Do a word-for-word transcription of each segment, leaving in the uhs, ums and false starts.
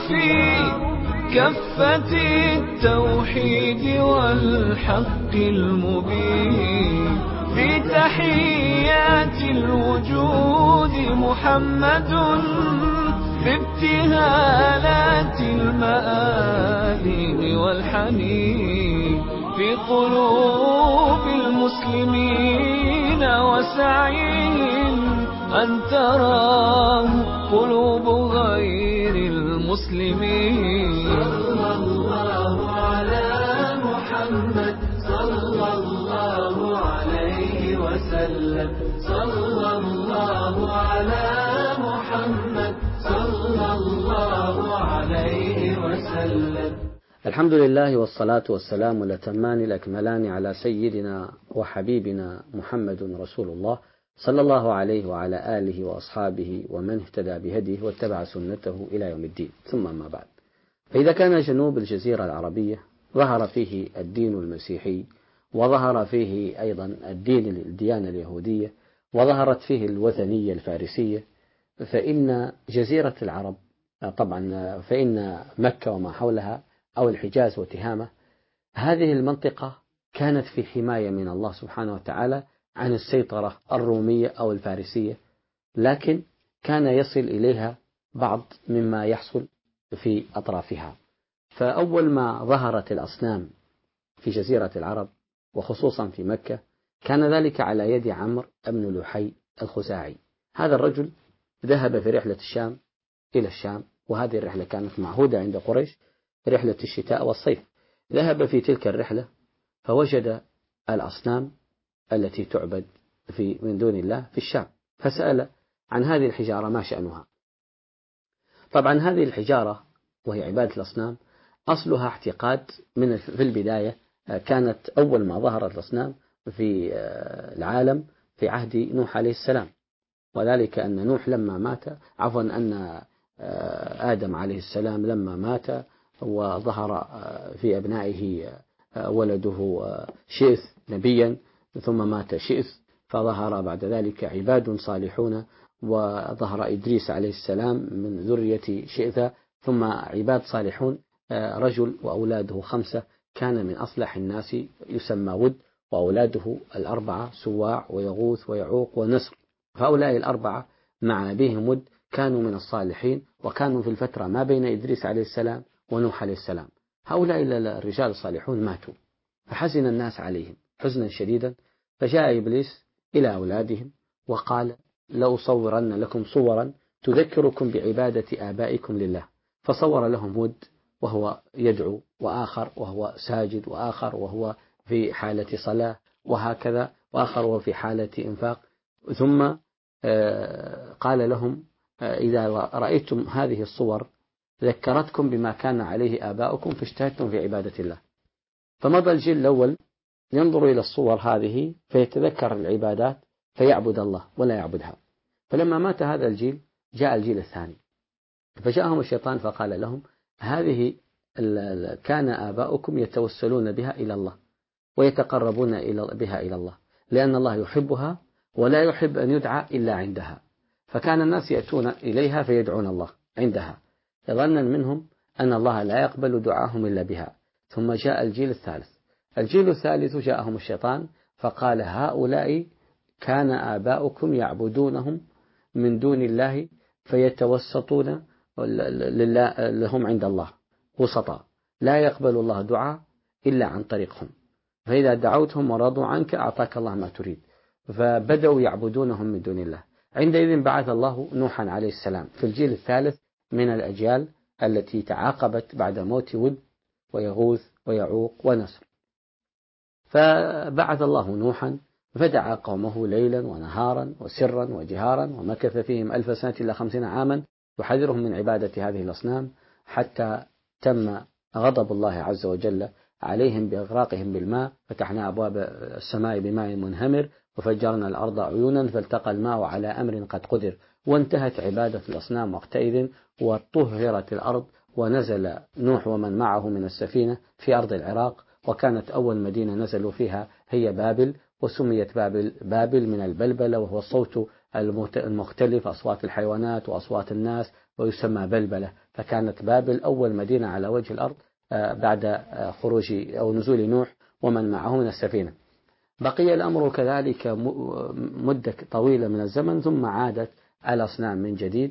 في كفة التوحيد والحق المبين. في تحيات الوجود محمد، في ابتهالات المآذن والحنين. في قلوب المسلمين وسعيهم أن تراه قلوب غير المسلمين. صلى الله على محمد صلى الله عليه وسلم. صلى الله على محمد صلى الله عليه وسلم. الحمد لله والصلاة والسلام الأتمان الأكملان على سيدنا وحبيبنا محمد رسول الله صلى الله عليه وعلى آله وأصحابه ومن اهتدى بهديه واتبع سنته إلى يوم الدين. ثم ما بعد، فإذا كان جنوب الجزيرة العربية ظهر فيه الدين المسيحي، وظهر فيه أيضا الدين الديانة اليهودية، وظهرت فيه الوثنية الفارسية، فإن جزيرة العرب طبعا فإن مكة وما حولها أو الحجاز وتهامة، هذه المنطقة كانت في حماية من الله سبحانه وتعالى عن السيطرة الرومية أو الفارسية، لكن كان يصل إليها بعض مما يحصل في أطرافها. فأول ما ظهرت الأصنام في جزيرة العرب وخصوصا في مكة كان ذلك على يد عمرو بن لحي الخزاعي. هذا الرجل ذهب في رحلة الشام إلى الشام، وهذه الرحلة كانت معهودة عند قريش، رحلة الشتاء والصيف. ذهب في تلك الرحلة فوجد الأصنام التي تعبد في من دون الله في الشام، فسأل عن هذه الحجارة ما شأنها. طبعا هذه الحجارة وهي عبادة الأصنام أصلها اعتقاد من في البداية، كانت أول ما ظهرت الأصنام في العالم في عهد نوح عليه السلام، وذلك أن نوح لما مات عفوا أن آدم عليه السلام لما مات وظهر في أبنائه ولده شئث نبيا، ثم مات شئث، فظهر بعد ذلك عباد صالحون، وظهر إدريس عليه السلام من ذرية شئث، ثم عباد صالحون رجل وأولاده خمسة، كان من أصلح الناس يسمى ود، وأولاده الأربعة سواع ويغوث ويعوق ونسر. فهؤلاء الأربعة مع أبيهم ود كانوا من الصالحين، وكانوا في الفترة ما بين إدريس عليه السلام ونوح عليه السلام. هؤلاء الرجال الصالحون ماتوا، فحزن الناس عليهم حزنا شديدا، فجاء إبليس إلى أولادهم وقال لأصورن لكم صورا تذكركم بعبادة آبائكم لله. فصور لهم ود وهو يدعو، وآخر وهو ساجد، وآخر وهو في حالة صلاة، وهكذا، وآخر وهو في حالة إنفاق. ثم قال لهم إذا رأيتم هذه الصور ذكرتكم بما كان عليه آباؤكم فاجتهدتم في عبادة الله. فمضى الجيل الأول ينظر إلى الصور هذه فيتذكر العبادات فيعبد الله ولا يعبدها. فلما مات هذا الجيل جاء الجيل الثاني، فجاءهم الشيطان فقال لهم هذه كان آباؤكم يتوسلون بها إلى الله ويتقربون بها إلى الله، لأن الله يحبها ولا يحب أن يدعى إلا عندها، فكان الناس يأتون إليها فيدعون الله عندها، ظنا منهم أن الله لا يقبل دعاهم إلا بها. ثم جاء الجيل الثالث، الجيل الثالث جاءهم الشيطان فقال هؤلاء كان آباؤكم يعبدونهم من دون الله فيتوسطون لهم عند الله وسطا، لا يقبل الله دعاء إلا عن طريقهم، فإذا دعوتهم ورضوا عنك أعطاك الله ما تريد. فبدأوا يعبدونهم من دون الله. عندئذ بعث الله نوحا عليه السلام في الجيل الثالث من الأجيال التي تعاقبت بعد موت ود ويغوث ويعوق ونسر. فبعث الله نوحا فدعا قومه ليلا ونهارا وسرا وجهارا، ومكث فيهم ألف سنة إلا خمسين عاما يحذرهم من عبادة هذه الأصنام، حتى تم غضب الله عز وجل عليهم بإغراقهم بالماء. فتحنا أبواب السماء بماء منهمر وفجرنا الأرض عيونا فالتقى الماء على أمر قد قدر، وانتهت عبادة الأصنام وقتئذ وطهرت الأرض. ونزل نوح ومن معه من السفينة في أرض العراق، وكانت أول مدينة نزلوا فيها هي بابل، وسميت بابل بابل من البلبلة، وهو الصوت المختلف، أصوات الحيوانات وأصوات الناس ويسمى بلبلة، فكانت بابل أول مدينة على وجه الأرض بعد خروج أو نزول نوح ومن معه من السفينة. بقي الأمر كذلك مدة طويلة من الزمن، ثم عادت الأصنام من جديد،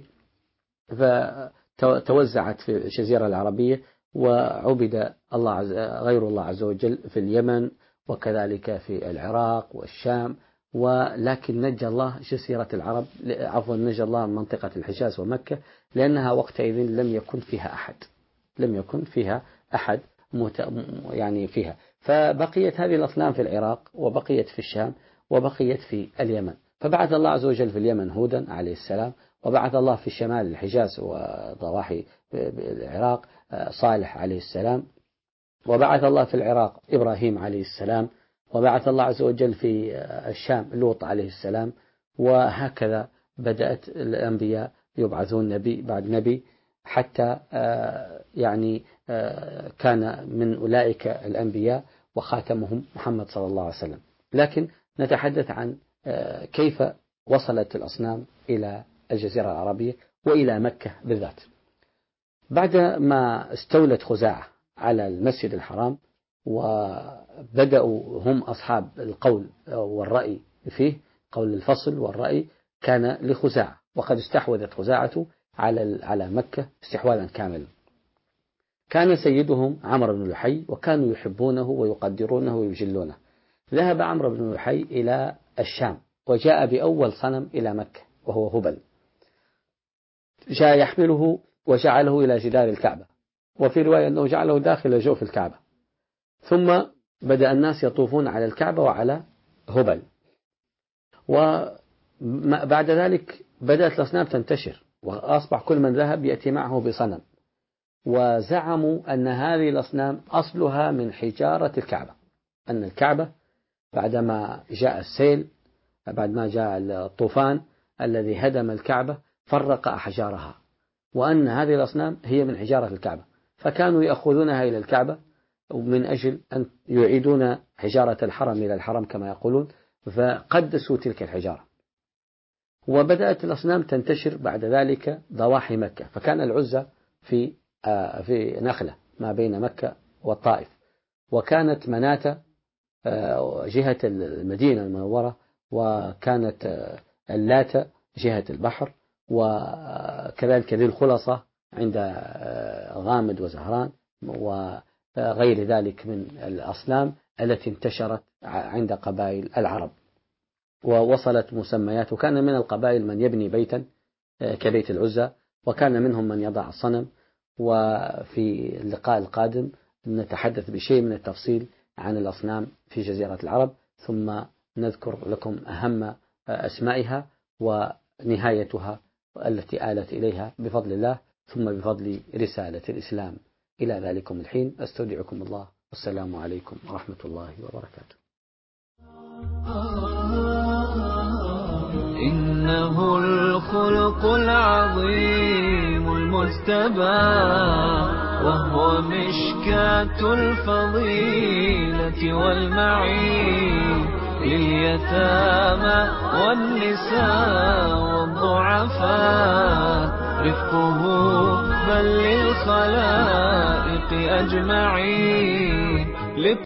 فتوزعت في الجزيرة العربية، وعبد الله غير الله عز وجل في اليمن وكذلك في العراق والشام. ولكن نجى الله جزيرة العرب، عفوا نجى الله منطقة الحجاز ومكة، لأنها وقتئذ لم يكن فيها أحد لم يكن فيها أحد يعني فيها، فبقيت هذه الأصنام في العراق، وبقيت في الشام، وبقيت في اليمن. فبعث الله عز وجل في اليمن هودا عليه السلام، وبعث الله في الشمال الحجاز وضواحي العراق صالح عليه السلام، وبعث الله في العراق إبراهيم عليه السلام، وبعث الله عز وجل في الشام لوط عليه السلام. وهكذا بدأت الأنبياء يبعثون نبي بعد نبي، حتى يعني كان من أولئك الأنبياء وخاتمهم محمد صلى الله عليه وسلم. لكن نتحدث عن كيف وصلت الأصنام إلى الجزيرة العربية وإلى مكة بالذات. بعد ما استولت خزاعة على المسجد الحرام، وبدأوا هم أصحاب القول والرأي فيه، قول الفصل والرأي كان لخزاعة، وقد استحوذت خزاعة على على مكة استحواذا كاملا. كان سيدهم عمرو بن لحي، وكانوا يحبونه ويقدرونه ويجلونه. ذهب عمرو بن لحي إلى الشام، وجاء بأول صنم إلى مكة وهو هبل، جاء يحمله وجعله إلى جدار الكعبة، وفي رواية أنه جعله داخل جوف الكعبة. ثم بدأ الناس يطوفون على الكعبة وعلى هبل، وبعد ذلك بدأت الأصنام تنتشر، وأصبح كل من ذهب يأتي معه بصنم، وزعموا أن هذه الأصنام أصلها من حجارة الكعبة، أن الكعبة بعدما جاء السيل، بعد ما جاء الطوفان الذي هدم الكعبة فرق أحجارها، وأن هذه الأصنام هي من حجارة الكعبة، فكانوا يأخذونها إلى الكعبة من أجل أن يعيدون حجارة الحرم إلى الحرم كما يقولون، فقدسوا تلك الحجارة. وبدأت الأصنام تنتشر بعد ذلك ضواحي مكة، فكان العزة في في نخلة ما بين مكة والطائف، وكانت مناة جهة المدينة المنورة، وكانت اللات جهة البحر، وكذلك ذي الخلصة عند غامد وزهران، وغير ذلك من الأصنام التي انتشرت عند قبائل العرب ووصلت مسميات. وكان من القبائل من يبني بيتا كبيت العزة، وكان منهم من يضع الصنم. وفي اللقاء القادم نتحدث بشيء من التفصيل عن الأصنام في جزيرة العرب، ثم نذكر لكم أهم أسمائها ونهايتها التي آلت إليها بفضل الله، ثم بفضل رسالة الإسلام. إلى ذلكم الحين أستودعكم الله، والسلام عليكم ورحمة الله وبركاته. إنه الخلق العظيم المجتبى، وهو مشكاة الفضيلة والمعين، لليتامى والنساء والضعفاء رفقه بل للخلائق أجمعين.